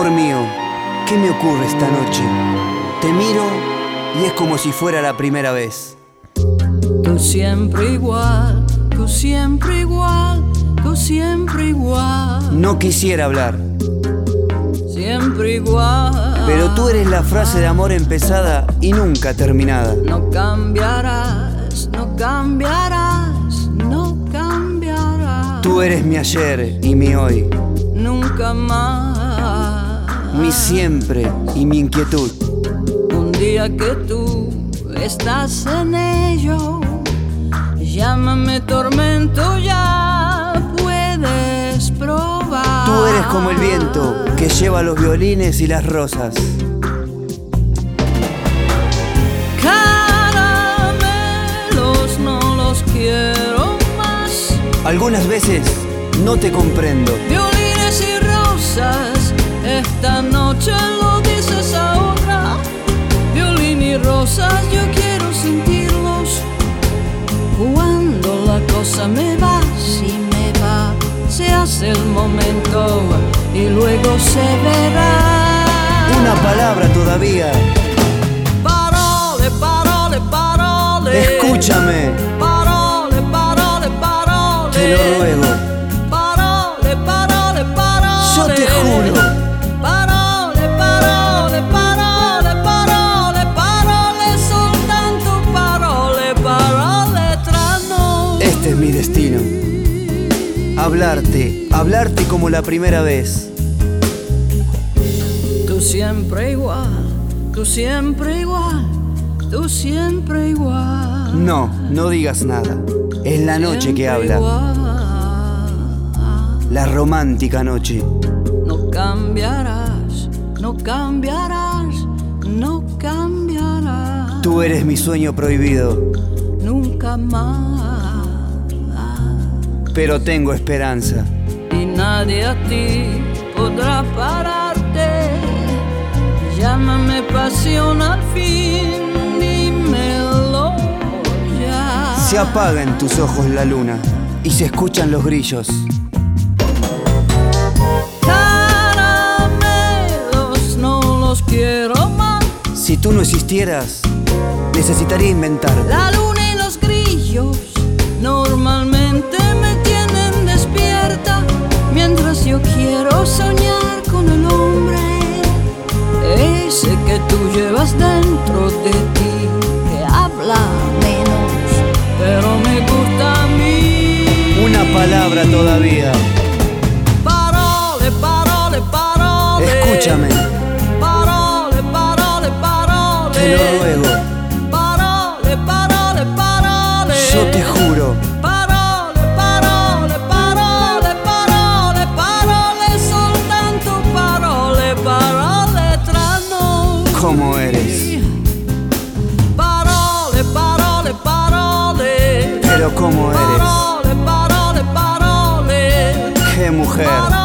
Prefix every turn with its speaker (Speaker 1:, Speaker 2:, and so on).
Speaker 1: Amor mío, ¿qué me ocurre esta noche? Te miro y es como si fuera la primera vez.
Speaker 2: Tú siempre igual, tú siempre igual, tú siempre igual.
Speaker 1: No quisiera hablar,
Speaker 2: siempre igual.
Speaker 1: pero tú eres la frase de amor empezada y nunca terminada.
Speaker 2: No cambiarás, no cambiarás, no cambiarás.
Speaker 1: Tú eres mi ayer y mi hoy,
Speaker 2: nunca más.
Speaker 1: mi siempre y mi inquietud.
Speaker 2: Un día que tú estás en ello, llámame tormento, ya puedes probar.
Speaker 1: Tú eres como el viento que lleva los violines y las rosas.
Speaker 2: Caramelos no los quiero más.
Speaker 1: Algunas veces no te comprendo.
Speaker 2: Violines y rosas, esta noche lo dices ahora. Violín y rosas, yo quiero sentirlos. Cuando la cosa me va, si me va, se hace el momento y luego se verá.
Speaker 1: Una palabra todavía.
Speaker 2: Parole, parole, parole.
Speaker 1: Escúchame,
Speaker 2: Parole, parole, parole.
Speaker 1: te lo ruego.
Speaker 2: Parole, parole, parole.
Speaker 1: Yo te juro.
Speaker 2: Parole, parole, parole, parole, parole, soltanto parole, parole tra noi.
Speaker 1: Este es mi destino. Hablarte como la primera vez.
Speaker 2: Tú siempre igual, tú siempre igual, tú siempre igual.
Speaker 1: No digas nada. Es la noche que
Speaker 2: Siempre
Speaker 1: habla.
Speaker 2: igual.
Speaker 1: La romántica noche.
Speaker 2: No cambiarás, no cambiarás, no cambiarás.
Speaker 1: Tú eres mi sueño prohibido,
Speaker 2: Nunca más.
Speaker 1: pero tengo esperanza.
Speaker 2: Y nadie a ti podrá pararte. Llámame pasión al fin, dímelo ya.
Speaker 1: Se apaga en tus ojos la luna y se escuchan los grillos.
Speaker 2: Caramelos no los quiero más.
Speaker 1: Si tú no existieras, necesitaría inventar.
Speaker 2: La luna y los grillos normalmente me tienen despierta, mientras yo quiero soñar con el hombre, ese que tú llevas dentro de ti, que habla menos, pero me gusta a mí.
Speaker 1: Una palabra todavía.
Speaker 2: Parole, parole, parole.
Speaker 1: Escúchame,
Speaker 2: Parole, parole, parole.
Speaker 1: te lo ruego.
Speaker 2: Parole, parole, parole.
Speaker 1: Yo te juro.
Speaker 2: Parole, parole, parole, parole, parole, soltanto parole, parole tra noi.
Speaker 1: ¿Cómo eres?
Speaker 2: Parole, parole, parole.
Speaker 1: Pero ¿cómo eres?
Speaker 2: Parole, parole, parole.
Speaker 1: ¡Qué mujer!
Speaker 2: Parole,